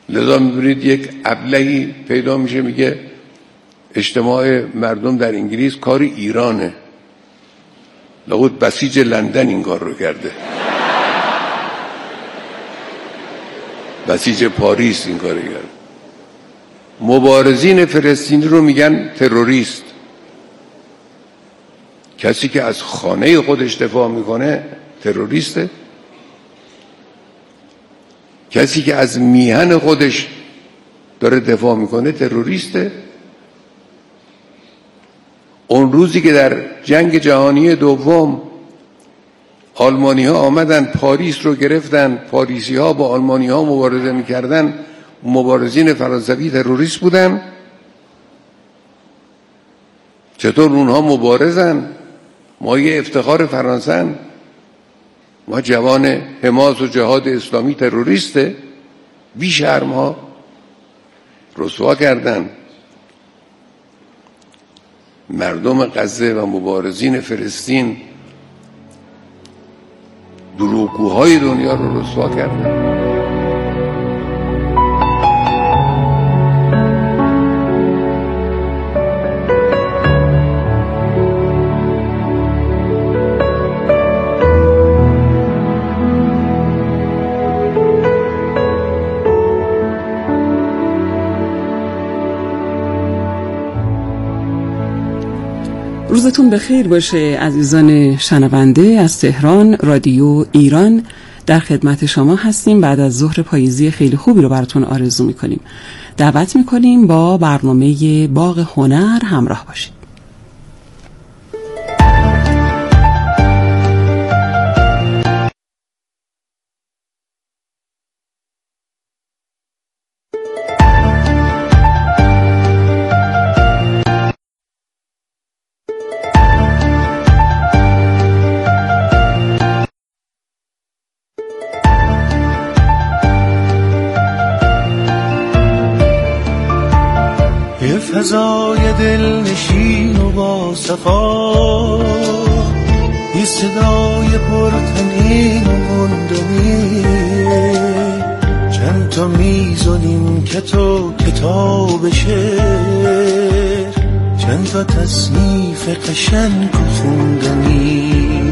لذا می‌بینید یک ابلهی پیدا میشه میگه اجتماع مردم در انگلیس کار ایرانه، لابد بسیج لندن این کار رو کرده، بسیج پاریس این کار رو کرده. مبارزین فلسطینی رو میگن تروریست. کسی که از خانه خودش دفاع میکنه تروریسته. کسی که از میهن خودش داره دفاع میکنه تروریسته. اون روزی که در جنگ جهانی دوم آلمانی ها آمدن پاریس رو گرفتن، پاریسی ها با آلمانی ها مبارزه میکردن، مبارزین فرانسوی تروریست بودن. چطور اونها مبارزن؟ ما یه افتخار فرانسن، ما جوان حماس و جهاد اسلامی تروریسته. بی شرم ها رسوا کردن مردم غزه و مبارزین فلسطین، دروغگوهای دنیا رو رسوا کردن. روزتون بخیر باشه عزیزان شنونده. از تهران رادیو ایران در خدمت شما هستیم. بعد از ظهر پاییزی خیلی خوبی رو براتون آرزو میکنیم. دعوت میکنیم با برنامه باغ هنر همراه باشید. فضای دل نشین و با صفا، یه صدای پرتنین و گندنی، چند تا میز و نیمکت و کتاب شعر، چند تا تصنیف قشنگ و خوندنی.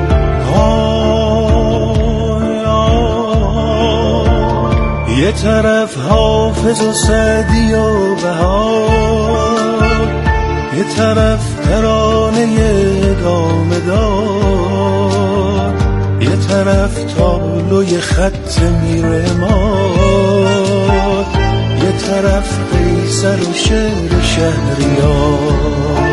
یه طرف حافظ و سعدی و بهار، یه طرف ترانه ادامه دار، یه طرف تابلوی خط میرمار، یه طرف قیصر و شعر شهریار.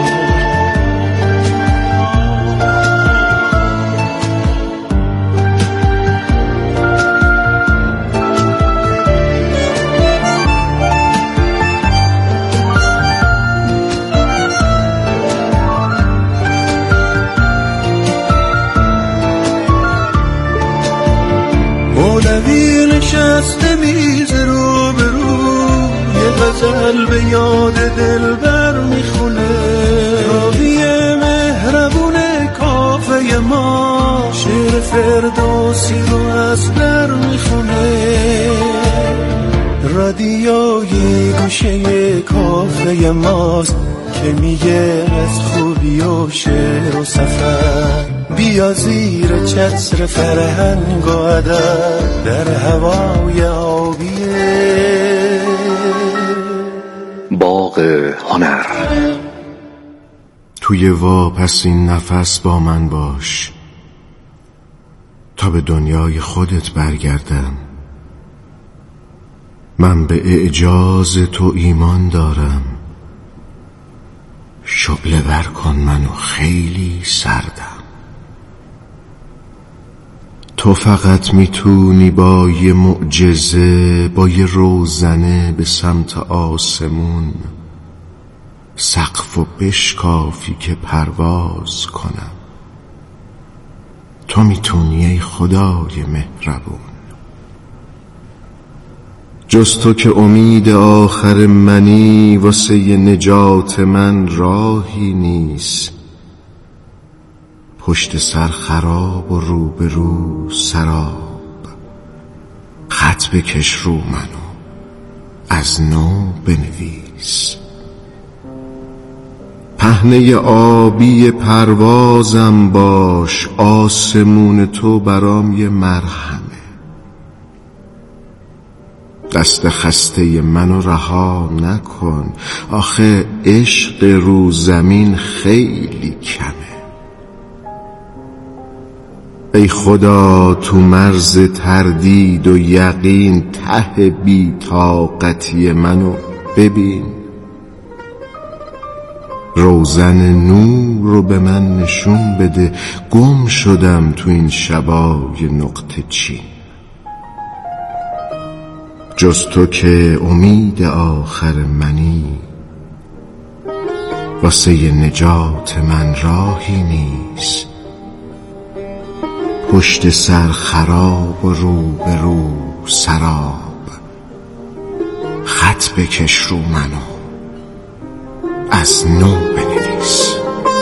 مولوی نشسته میز رو به رو، یه غزل به یاد دلبر میخونه، راوی مهربون کافه ما شعر فردوسی رو از در میخونه. رادیوی گوشه کافه ماست که میگه از خوبی و شعر و سفر، بیا زیر چتر فرهنگ و ادب در هوای آبیه باغ هنر. توی واپسین نفس با من باش تا به دنیای خودت برگردم. من به اعجاز تو ایمان دارم، شعله ور کن منو خیلی سردم. تو فقط میتونی با یه معجزه، با یه روزنه به سمت آسمون سقفو بشکافی که پرواز کنم. تو میتونی ای خدای مهربون. جز تو که امید آخر منی، واسه نجات من راهی نیست. پشت سر خراب و روبرو سراب، خط بکش رو منو از نو بنویس. پهنه آبی پروازم باش، آسمون تو برام یه مرهمه. دست خسته منو رها نکن، آخه عشق رو زمین خیلی کمه. ای خدا تو مرز تردید و یقین، ته بی طاقتی منو ببین. روزن نور رو به من نشون بده، گم شدم تو این شبای نقطه چین. جز تو که امید آخر منی، واسه نجات من راهی نیست. پشت سر خراب و رو به رو سراب، خط بکش رو منو از نو بنویس.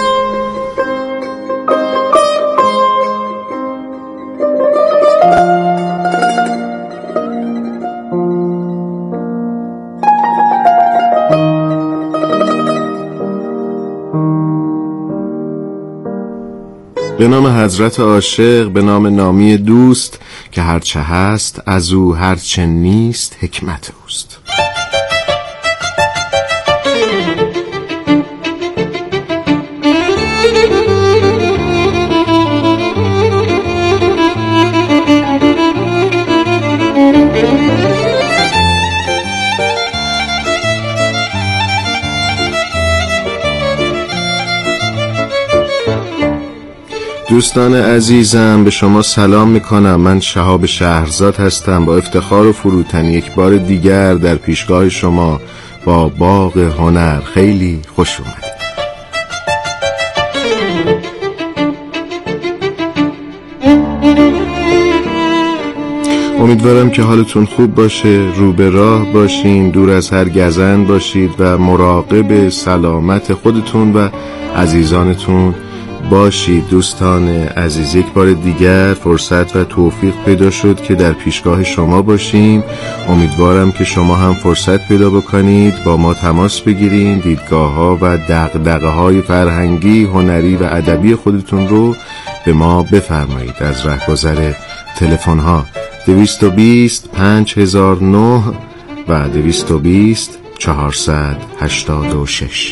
به نام حضرت عاشق، به نام نامی دوست که هرچه هست از او، هرچه نیست حکمت اوست. دوستان عزیزم، به شما سلام میکنم. من شهاب شهرزاد هستم. با افتخار و فروتنی یک بار دیگر در پیشگاه شما با باغ هنر. خیلی خوش اومدید. امیدوارم که حالتون خوب باشه، رو به راه باشین، دور از هر گزند باشید و مراقب سلامت خودتون و عزیزانتون باشید. دوستان عزیز، یک بار دیگر فرصت و توفیق پیدا شد که در پیشگاه شما باشیم. امیدوارم که شما هم فرصت پیدا بکنید، با ما تماس بگیرید، دیدگاه‌ها و دغدغه‌های فرهنگی، هنری و ادبی خودتون رو به ما بفرمایید. از رهگذر تلفن‌ها 220 5009 و 220 486.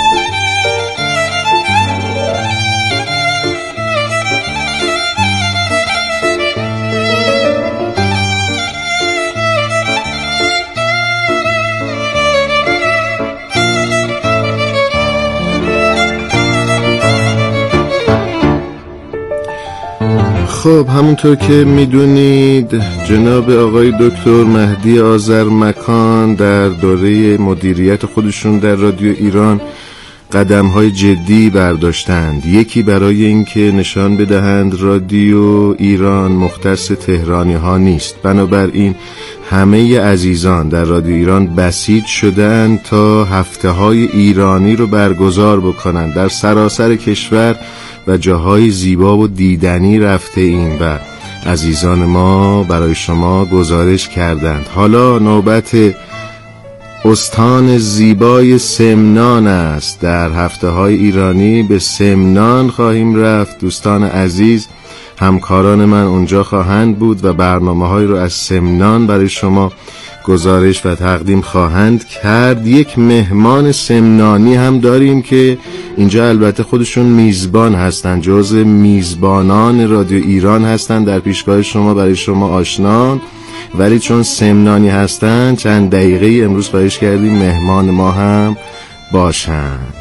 خب همونطور که میدونید جناب آقای دکتر مهدی آذرمکان در دوره مدیریت خودشون در رادیو ایران قدم‌های جدی برداشتند. یکی برای اینکه نشان بدهند رادیو ایران مختص تهرانی ها نیست، بنابراین همه عزیزان در رادیو ایران بسیج شدند تا هفته‌های ایرانی رو برگزار بکنند. در سراسر کشور و جاهای زیبا و دیدنی رفته ایم و عزیزان ما برای شما گزارش کردند. حالا نوبت استان زیبای سمنان است. در هفته‌های ایرانی به سمنان خواهیم رفت. دوستان عزیز، همکاران من اونجا خواهند بود و برنامه‌هایی رو از سمنان برای شما گزارش و تقدیم خواهند کرد. یک مهمان سمنانی هم داریم که اینجا البته خودشون میزبان هستن، جزء میزبانان رادیو ایران هستن، در پیشگاه شما برای شما آشنان، ولی چون سمنانی هستن چند دقیقه امروز خواهش کردیم مهمان ما هم باشند.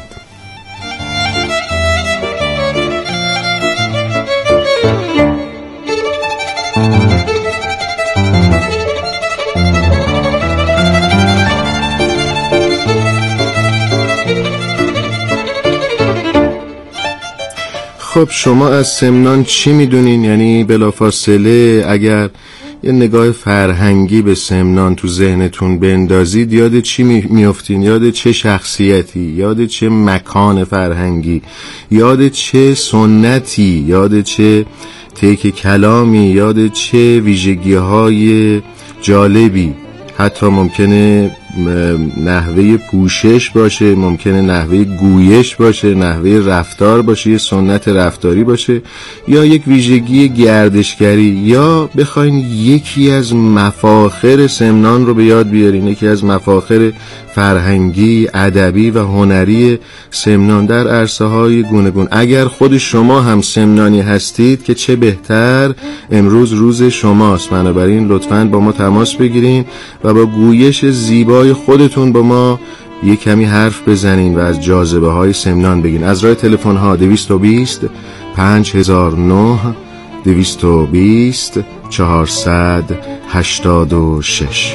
خب شما از سمنان چی میدونین؟ یعنی بلافاصله اگر یه نگاه فرهنگی به سمنان تو ذهنتون بندازید، یاد چی میافتین؟ یاد چه شخصیتی؟ یاد چه مکان فرهنگی؟ یاد چه سنتی؟ یاد چه تیک کلامی؟ یاد چه ویژگی‌های جالبی؟ حتی ممکنه نحوه پوشش باشه، ممکنه نحوه گویش باشه، نحوه رفتار باشه، یه سنت رفتاری باشه، یا یک ویژگی گردشگری، یا بخواین یکی از مفاخر سمنان رو به یاد بیارین، یکی از مفاخر فرهنگی، ادبی و هنری سمنان در عرصه‌های گوناگون. اگر خود شما هم سمنانی هستید که چه بهتر، امروز روز شماست. بنابراین لطفاً با ما تماس بگیرین و با گویش زیبای خودتون با ما یک کمی حرف بزنین و از جاذبه های سمنان بگین. از راه تلفن ها 220 5009 220 486.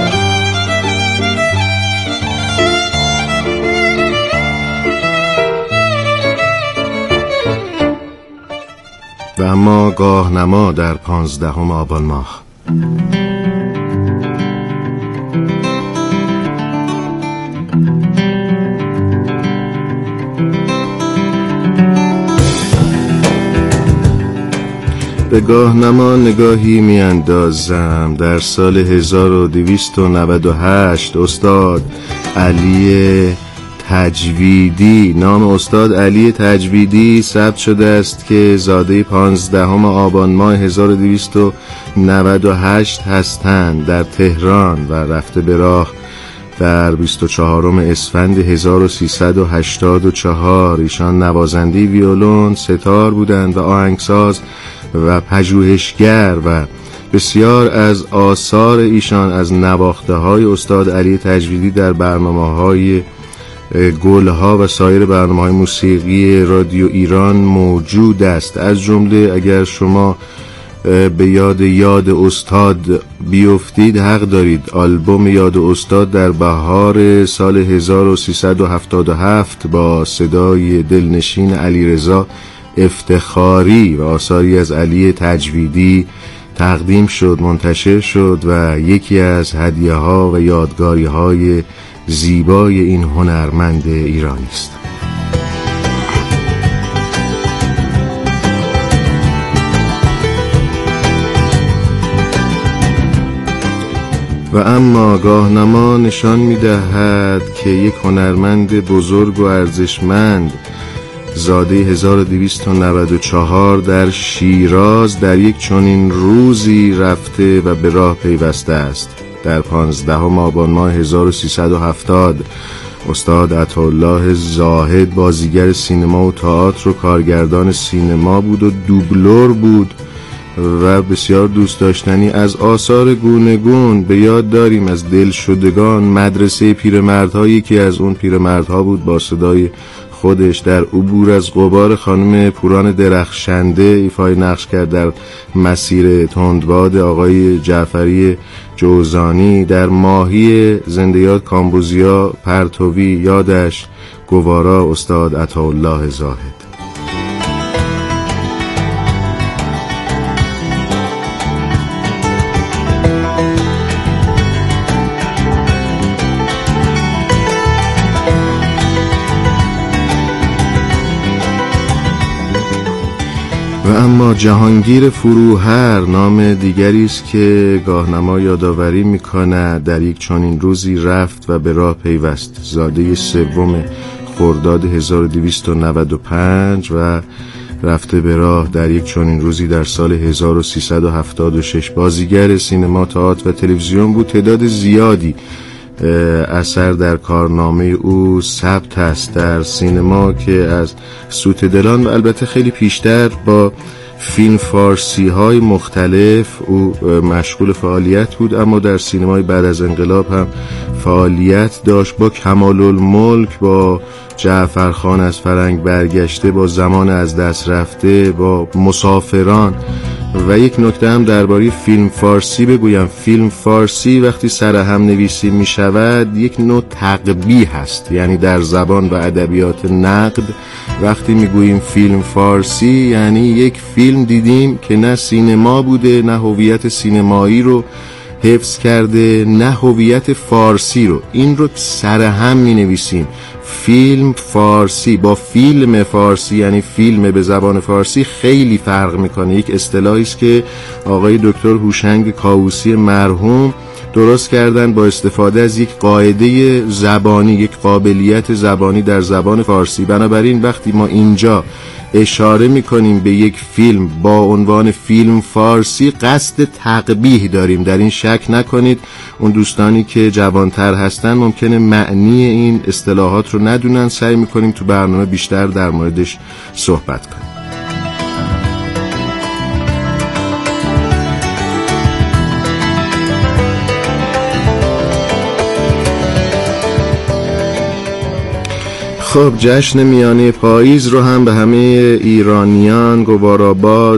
و اما گاهنما در 15 آبان ماه. به گاهنما نگاهی میاندازم. در سال 1298 استاد علی تجویدی، نام استاد علی تجویدی ثبت شده است که زاده 15 آبان ماه 1298 هستند در تهران و رفته به راه در 24 اسفند 1384. ایشان نوازنده ویولون، ستار بودند و آهنگساز و پژوهشگر و بسیار از آثار ایشان از نواخته های استاد علی تجویدی در برنامه‌های گلها و سایر برنامه‌های موسیقی رادیو ایران موجود است. از جمله اگر شما به یاد استاد بیفتید، حق دارید آلبوم یاد استاد در بهار سال 1377 با صدای دلنشین علیرضا افتخاری و آثاری از علی تجویدی تقدیم شد، منتشر شد و یکی از هدیه‌ها و یادگاری‌های زیبای این هنرمند ایرانی است. و اما گاهنما نشان می‌دهد که یک هنرمند بزرگ و ارزشمند زاده 1294 در شیراز در یک چنین روزی رفته و به راه پیوسته است. در 15 آبان ماه 1370 استاد عطاالله زاهد بازیگر سینما و تئاتر و کارگردان سینما بود و دوبلور بود و بسیار دوست داشتنی. از آثار گوناگون به یاد داریم از دلشدگان، مدرسه پیرمردهایی که از اون پیرمردها بود با صدای خودش، در عبور از غبار خانم پوران درخشنده ایفای نقش کرد در مسیر تندباد آقای جعفری جوزانی، در ماهی زنده یاد کامبوزیا پرتوی یادش گوارا استاد عطاالله زاهد. و اما جهانگیر فروهر نام دیگری است که گاهنما یادآوری می‌کند در یک چنین روزی رفت و به راه پیوست. زاده 3 خرداد 1295 و رفته به راه در یک چنین روزی در سال 1376. بازیگر سینما، تئاتر و تلویزیون بود. تعداد زیادی اثر در کارنامه او ثبت است. در سینما که از سوت دلان و البته خیلی پیشتر با فیلم فارسی های مختلف او مشغول فعالیت بود، اما در سینمای بعد از انقلاب هم فعالیت داشت. با کمال الملک، با جعفرخان از فرنگ برگشته، با زمان از دست رفته، با مسافران. و یک نکته هم درباره فیلم فارسی بگویم. فیلم فارسی وقتی سرهم نویسی می شود یک نوع تقبیح هست، یعنی در زبان و ادبیات نقد وقتی می گوییم فیلم فارسی یعنی یک فیلم دیدیم که نه سینما بوده، نه هویت سینمایی رو حفظ کرده، نه هویت فارسی رو. این رو سرهم می نویسیم فیلم فارسی. با فیلم فارسی یعنی فیلم به زبان فارسی خیلی فرق میکنه. یک اصطلاحی است که آقای دکتر هوشنگ کاووسی مرحوم درست کردن با استفاده از یک قاعده زبانی، یک قابلیت زبانی در زبان فارسی. بنابراین وقتی ما اینجا اشاره میکنیم به یک فیلم با عنوان فیلم فارسی، قصد تقبیح داریم، در این شک نکنید. اون دوستانی که جوانتر هستن ممکنه معنی این اصطلاحات رو ندونن. سعی میکنیم تو برنامه بیشتر در موردش صحبت کنیم. خب جشن میانه پاییز رو هم به همه ایرانیان گوارآباد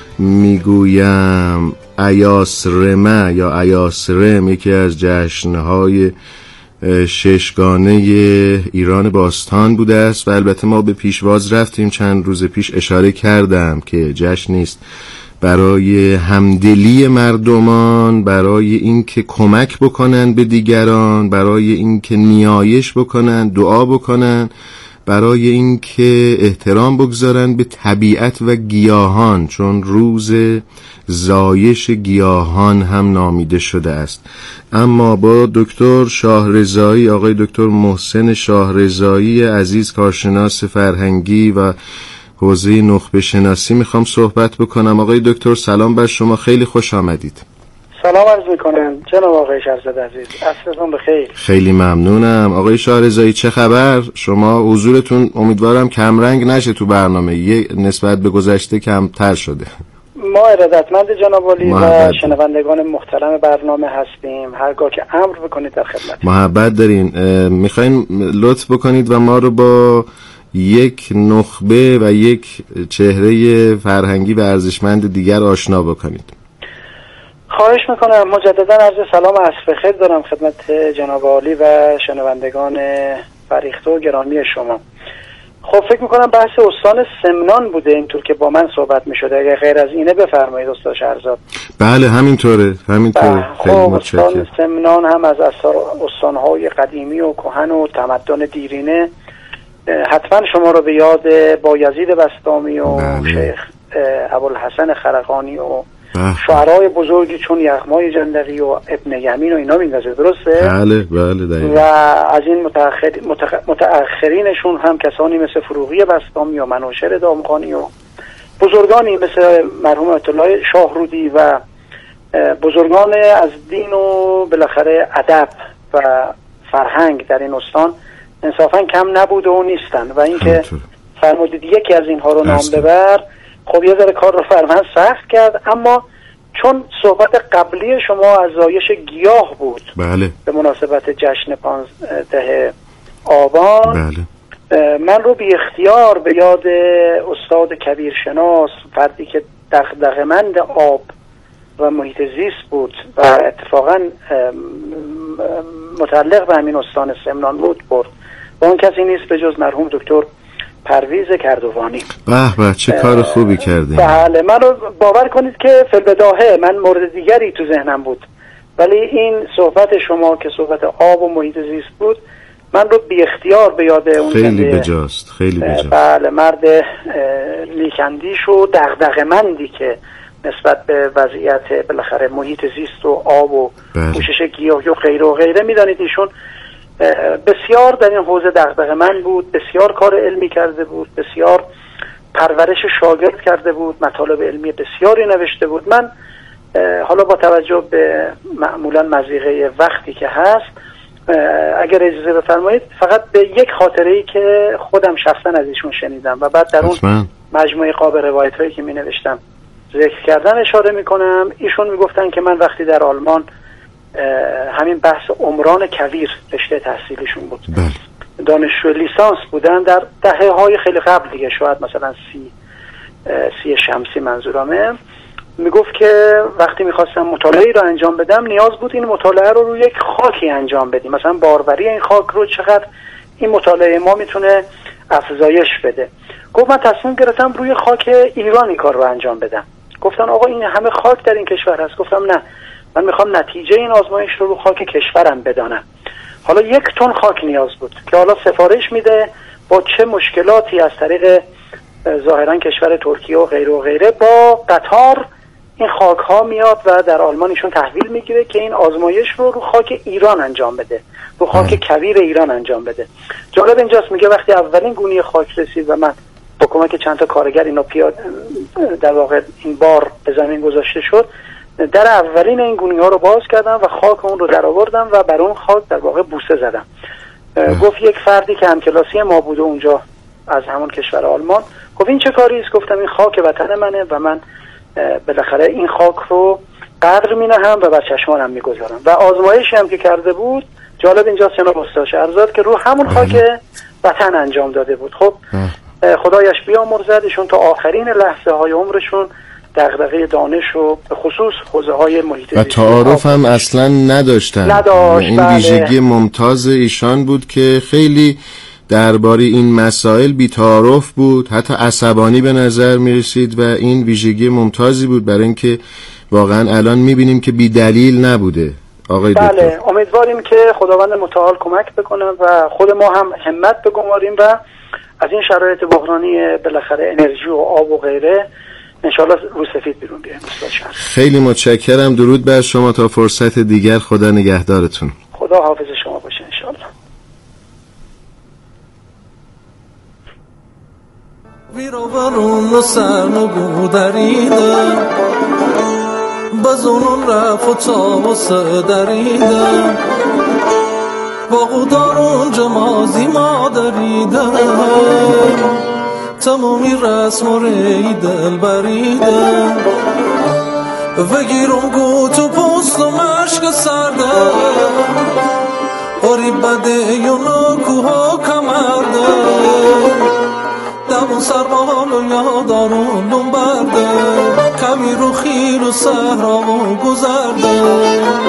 میگویم ایاسرمه یا ایاسرم، یکی از جشنهای ششگانه ایران باستان بوده است و البته ما به پیشواز رفتیم. چند روز پیش اشاره کردم که جشن نیست برای همدلی مردمان، برای اینکه کمک بکنن به دیگران، برای اینکه نیایش بکنن، دعا بکنن، برای اینکه احترام بگذارن به طبیعت و گیاهان، چون روز زایش گیاهان هم نامیده شده است. اما با دکتر شاهرضایی، آقای دکتر محسن شاهرضایی عزیز، کارشناس فرهنگی و حوزه نخبه شناسی میخوام صحبت بکنم. آقای دکتر سلام بر شما، خیلی خوش آمدید. سلام عرض میکنم جناب آقای شهرزاد عزیز، عصرتون بخیر. خیلی ممنونم. آقای شاهرضایی چه خبر؟ شما حضورتون امیدوارم کمرنگ نشه تو برنامه، یه نسبت به گذشته کمتر شده. ما ارادتمند جناب عالی و شنوندگان محترم برنامه هستیم. هرگاه که امر بکنید در خدمت. محبت دارین. میخواین لطف بکنید و ما رو با یک نخبه و یک چهره فرهنگی و ارزشمند دیگر آشنا بکنید. خواهش میکنم. مجددا عرض سلام و عصر بخیر دارم خدمت جناب عالی و شنوندگان فریخته و گرامی شما. خب فکر میکنم بحث استان سمنان بوده اینطور که با من صحبت میشده. اگر غیر از اینه بفرمایید استاد شهرزاد. بله همینطوره. خب استان سمنان هم از استانهای قدیمی و کهن و تمدن دیرینه. حتما شما رو به یاد بایزید بسطامی و شیخ ابوالحسن خرقانی و شعرهای بزرگی چون یغمای جندقی و ابن یمین و اینا میندازه، درسته؟ بله دقیقا. و از این متأخرینشون هم کسانی مثل فروغی بسطامی و منوشر دامغانی و بزرگانی مثل مرحوم آیت الله شاهرودی و بزرگان از دین و بالاخره ادب و فرهنگ در این استان انصافا کم نبوده و نیستن. و اینکه فرمودید یکی از اینها رو نام ببر، خب یه ذره کار رو فرمن سخت کرد. اما چون صحبت قبلی شما از زایش گیاه بود، بله، به مناسبت جشن 15 آبان، بله، من رو بی اختیار به یاد استاد کبیرشناس، فردی که دغدغه‌مند آب و محیط زیست بود و اتفاقا متعلق به همین استان سمنان بود برد. و اون کسی نیست به جز مرحوم دکتر پرویز کردوانی. به چه کار خوبی کردیم. بله، من رو باور کنید که فی‌البداهه من مورد دیگری تو ذهنم بود، ولی این صحبت شما که صحبت آب و محیط زیست بود من رو بی اختیار به یاد اون خیلی بجاست. بله، مرد نیکندیش و دغدغه‌مندی که نسبت به وضعیت بالاخره محیط زیست و آب و پوشش گیاهی و غیره و غیره، میدانید ایشون بسیار در این حوزه دغدغه‌مند بود، بسیار کار علمی کرده بود، بسیار پرورش شاگرد کرده بود، مطالب علمی بسیاری نوشته بود. من حالا با توجه به معمولا مضیقه وقتی که هست، اگر اجازه بفرمایید فقط به یک خاطره‌ای که خودم شخصا از ایشون شنیدم و بعد در اون مجموعه قابل روایت‌هایی که می‌نوشتم ذکر کردن اشاره می‌کنم. ایشون میگفتن که من وقتی در آلمان همین بحث عمران کویر رشته تحصیلشون بود، دانشجو لیسانس بودن در دهه‌های خیلی قبل دیگه، شاید مثلا سی شمسی منظورمه. میگفت که وقتی میخواستم مطالعه‌ای رو انجام بدم نیاز بود این مطالعه رو روی یک خاکی انجام بدیم، مثلا باروری این خاک رو چقدر این مطالعه ما میتونه افزایش بده. گفت من تصمیم گرفتم روی خاک ایرانی کار رو انجام بدم. گفتن آقا این همه خاک در این کشور هست. گفتم نه، من میخوام نتیجه این آزمایش رو خاک کشورم بدانم. حالا 1 تن خاک نیاز بود که حالا سفارش میده با چه مشکلاتی از طریق ظاهرا کشور ترکیه و غیره و غیره با قطار این خاک ها میاد و در آلمان ایشون تحویل میگیره که این آزمایش رو خاک ایران انجام بده، رو خاک کویر ایران انجام بده. جالب اینجاست میگه وقتی اولین گونی خاک رسید و من با کمک چند تا کارگر اینو در واقع این بار به زمین گذاشته شد، در اولین این گونی ها رو باز کردم و خاک اون رو در آوردم و بر اون خاک در واقع بوسه زدم. گفت یک فردی که همکلاسی ما بوده اونجا از همون کشور آلمان، گفت این چه کاری است؟ گفتم این خاک وطن منه و من بالاخره این خاک رو قدر می‌نهم و بر چشمانم می‌گذارم. و آزمایشی هم که کرده بود، جالب اینجاست جناب استاد شهرزاد، که رو همون خاک وطن انجام داده بود. خب خدایش بیامرزد، ایشون تا آخرین لحظه های عمرشون دغدغه دانش و به خصوص حوزه‌های محیط و تعارف هم اصلا نداشتن. این ویژگی ممتاز ایشان بود که خیلی درباره این مسائل بی‌تعارف بود، حتی عصبانی به نظر می‌رسید و این ویژگی ممتازی بود برای اینکه واقعا الان می‌بینیم که بی دلیل نبوده. آقای دکتر بله، امیدواریم که خداوند متعال کمک بکنه و خود ما هم همت بگذاریم و از این شرایط بحرانی بالاخره انرژی و آب و غیره انشالله رو سفید بیرون بیایم. خیلی متشکرم، درود بر شما، تا فرصت دیگر، خدا نگهدارتون. خدا حافظ شما باشه انشالله. ویروبرون سرنگو دریدم بزنون رفت و تابوس دریدم باقودارون جمازی ما دریدم تمامی رسم و ری دل بریدم وگیرم گوت و پست و مشک سردم آری بده یونو کوها کمردم دمون سربال و یادارون دون بردم کمی رو خیل و صحرا و گذردم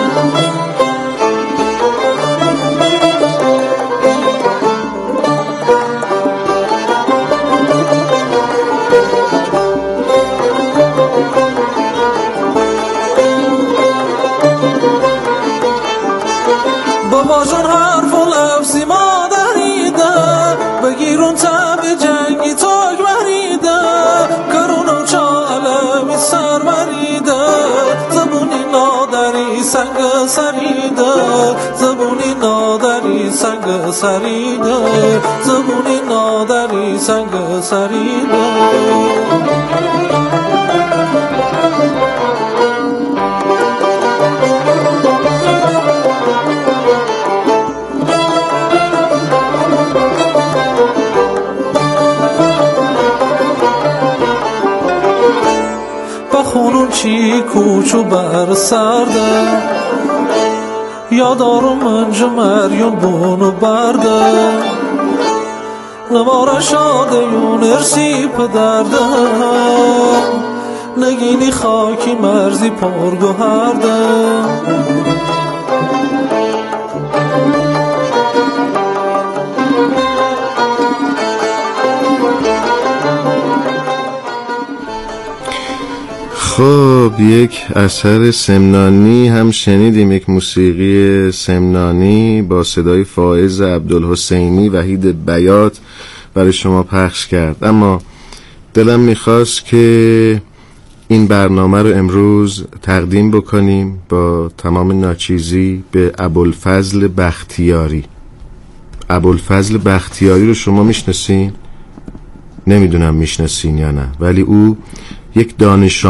بابا جون حرف و لفظی ما دریده بگیرون تب جنگی تاگ بریده کرون و چالمی سر بریده زبونی نادری سنگ سریده زبونی نادری سنگ سریده زبونی نادری سنگ سریده خونون چی کوچو بر سرده یادارو منج مریون بونو برده نوارا شاده یون ارسی پدرده نگینی خاکی مرزی پرگوهرده خب یک اثر سمنانی هم شنیدیم، یک موسیقی سمنانی با صدای فائز عبدالحسینی وحید بیات برای شما پخش کرد. اما دلم میخواست که این برنامه رو امروز تقدیم بکنیم با تمام ناچیزی به ابوالفضل بختیاری. ابوالفضل بختیاری رو شما میشناسین؟ نمیدونم میشناسین یا نه، ولی او یک دانش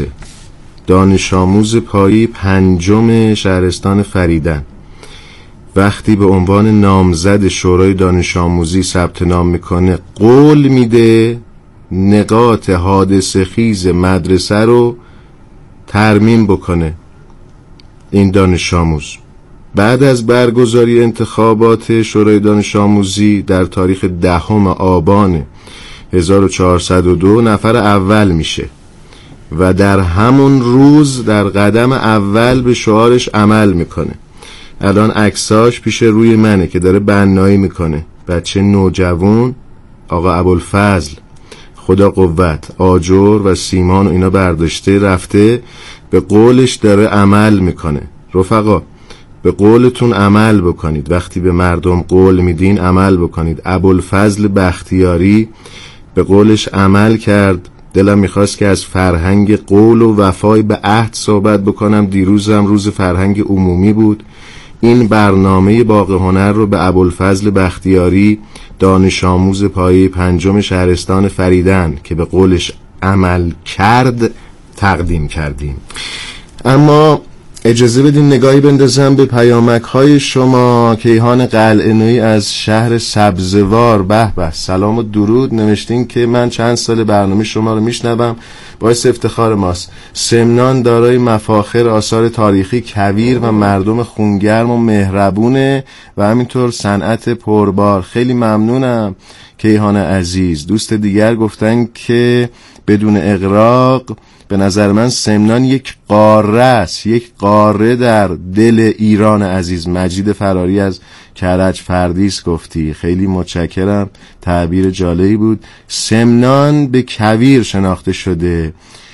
آموز پایی 5 شهرستان فریدن. وقتی به عنوان نامزد شورای دانش آموزی ثبت نام میکنه قول میده نقاط حادثه خیز مدرسه رو ترمیم بکنه. این دانش آموز بعد از برگزاری انتخابات شورای دانش آموزی در تاریخ 10 آبان 1402 نفر اول میشه و در همون روز در قدم اول به شعارش عمل میکنه. الان عکساش پیش روی منه که داره بنایی میکنه. بچه نوجوان، آقا ابوالفضل خدا قوت، آجر و سیمان و اینا برداشته رفته به قولش داره عمل میکنه. رفقا به قولتون عمل بکنید، وقتی به مردم قول میدین عمل بکنید. ابوالفضل بختیاری به قولش عمل کرد، دلم میخواست که از فرهنگ قول و وفای به عهد صحبت بکنم. دیروزم روز فرهنگ عمومی بود. این برنامه باغ هنر رو به ابوالفضل بختیاری، دانش آموز پایه 5 شهرستان فریدن که به قولش عمل کرد، تقدیم کردیم. اما اجازه بدین نگاهی بندازم به پیامک های شما. کیهان قلعه‌نویی از شهر سبزوار، به به، سلام و درود. نوشتین که من چند سال برنامه شما رو میشنوم، باعث افتخار ماست. سمنان دارای مفاخر، آثار تاریخی کویر و مردم خونگرم و مهربونه و همینطور صنعت پربار. خیلی ممنونم کیهان عزیز. دوست دیگر گفتن که بدون اغراق به نظر من سمنان یک قاره است، یک قاره در دل ایران عزیز. مجید فراری از کرج فردیس گفتی، خیلی متشکرم، تعبیر جالبی بود. سمنان به کویر شناخته شده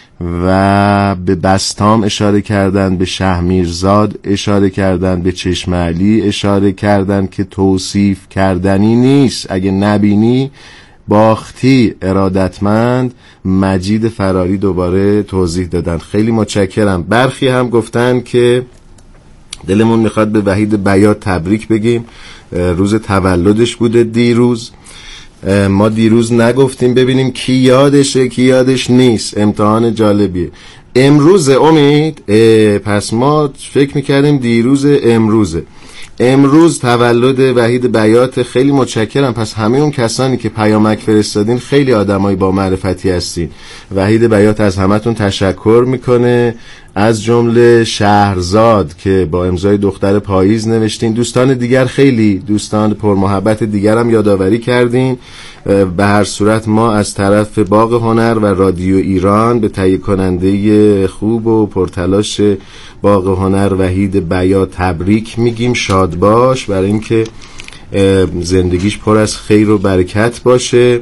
و به بستام اشاره کردن، به شهمیرزاد اشاره کردن، به چشم علی اشاره کردن که توصیف کردنی نیست. اگه نبینی باختی. ارادتمند مجید فراری دوباره توضیح دادن، خیلی متشکرم. برخی هم گفتن که دلمون میخواد به وحید بیات تبریک بگیم، روز تولدش بوده دیروز. ما دیروز نگفتیم، ببینیم کی یادشه کی یادش نیست. امتحان جالبیه. امروز امید، پس ما فکر میکردیم دیروز. امروز تولد وحید بیات. خیلی متشکرم. پس همه اون کسانی که پیامک فرستادین خیلی آدمای با معرفتی هستین. وحید بیات از همتون تشکر میکنه، از جمله شهرزاد که با امضای دختر پاییز نوشتین. دوستان دیگر، خیلی دوستان پرمحبت دیگر هم یادآوری کردین. به هر صورت ما از طرف باغ هنر و رادیو ایران به تهیه کننده خوب و پرتلاش باغ هنر وحید بیات تبریک میگیم. شاد باش، برای اینکه زندگیش پر از خیر و برکت باشه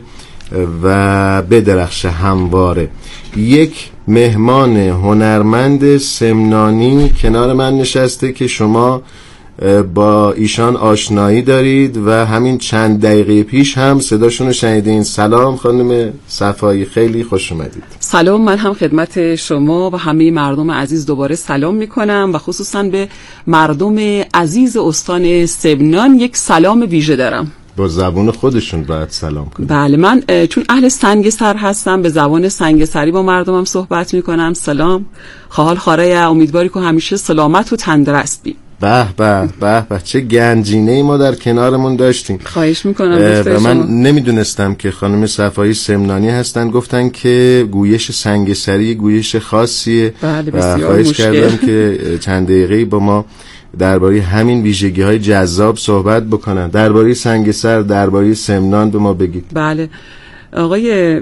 و بدرخشه همواره. یک مهمان هنرمند سمنانی کنار من نشسته که شما با ایشان آشنایی دارید و همین چند دقیقه پیش هم صداشون رو شنیدین. سلام خانم صفایی، خیلی خوش اومدید. سلام، من هم خدمت شما و همه مردم عزیز دوباره سلام میکنم و خصوصا به مردم عزیز استان سمنان یک سلام ویژه دارم. با زبان خودشون باید سلام کنیم. بله، من چون اهل سنگسر هستم به زبان سنگسری با مردمم صحبت میکنم. سلام، خال خاره، امیدواری که همیشه سلامت و تندرست بی. به به به به، چه گنجینه‌ای ما در کنارمون داشتیم. خواهش میکنم. و من نمیدونستم که خانم صفایی سمنانی هستن. گفتن که گویش سنگسری گویش خاصیه. بله، و خواهش کردم که چند دقیقه‌ای با ما درباره همین ویژگی‌های جذاب صحبت بکنن. درباره سنگسر، درباره سمنان به ما بگید. بله آقای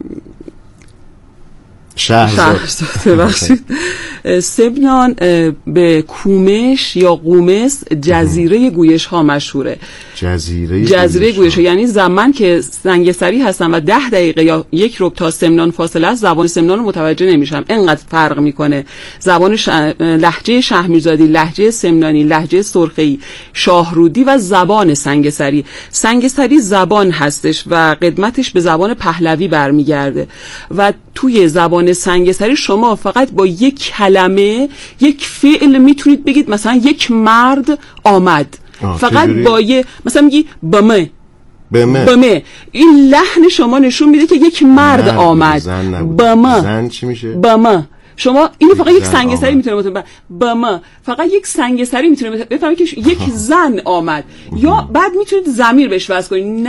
شهرزاد ببخشید. سمنان به کومش یا قومس جزیره گویش ها مشهوره. جزیره گویش ها یعنی زمان که سنگسری هستن و 10 دقیقه یا 1 ربع تا سمنان فاصله است، زبان سمنان رو متوجه نمیشم، انقدر فرق میکنه. زبان لهجه شهمیرزادی، لهجه سمنانی، لهجه سرخی، شاهرودی و زبان سنگسری. سنگسری زبان هستش و قدمتش به زبان پهلوی برمیگرده و توی زبان سنگسری شما فقط با یک کلمه، یک فعل میتونید بگید مثلا یک مرد آمد. فقط با مثلا میگی بمه. این لحن شما نشون میده که یک مرد آمد. بمه. زن چی میشه؟ بمه. شما اینو فقط یک سنگسری میتونه بمه. فقط یک سنگسری میتونه بفهمید که یک زن آمد. یا بعد میتونید ضمیر بهش وصل کنید.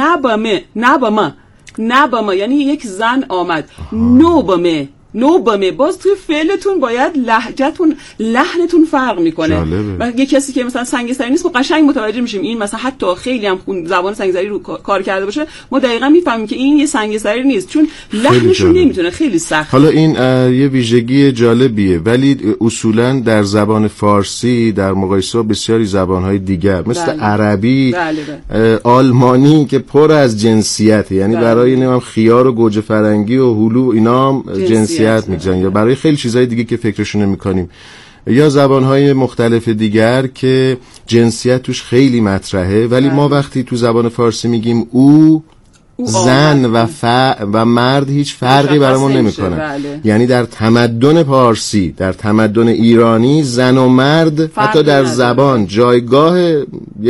نه بمه یعنی یک زن آمد. نو بمه. باز توی فعلتون باید لهجتون، لحنتون فرق میکنه. و یه کسی که مثلا سنگسری نیست ما قشنگ متوجه میشیم این مثلا حتی خیلی هم زبان سنگسری رو کار کرده باشه ما دقیقاً میفهمیم که این یه سنگسری نیست، چون لحنشون نمیتونه، خیلی سخت. حالا این یه ویژگی جالبیه، ولی اصولا در زبان فارسی در مقایسه با بسیاری زبانهای دیگر مثل عربی، آلمانی که پر از جنسیت، یعنی برای نمیدونم خیار و گوجه فرنگی و هلو اینا جنسیت میگن، یا برای خیلی چیزهای دیگه که فکرشون نمی‌کنیم، یا زبانهای مختلف دیگر که جنسیت توش خیلی مطرحه، ولی ما وقتی تو زبان فارسی میگیم او، زن و مرد هیچ فرقی برامون نمیکنه. بله. یعنی در تمدن پارسی، در تمدن ایرانی، زن و مرد حتی در زبان جایگاه